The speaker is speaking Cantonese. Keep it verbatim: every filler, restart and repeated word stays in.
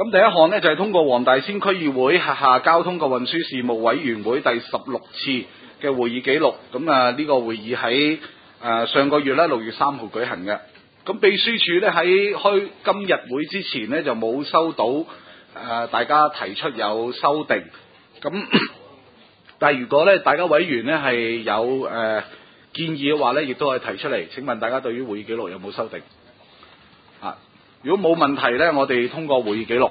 咁第一項呢，就係、是、通過黃大仙區議會轄下交通及運輸事務委員會第十六次嘅會議記錄。咁啊呢個會議喺誒、呃、上個月咧六月三號舉行嘅。咁秘書處咧喺開今日會之前呢，就冇收到誒、呃、大家提出有修訂。咁但係如果咧大家委員咧係有誒、呃、建議嘅話咧，亦都可以提出嚟。請問大家對於會議記錄有冇修訂？啊，如果冇問題咧，我哋通過會議記錄。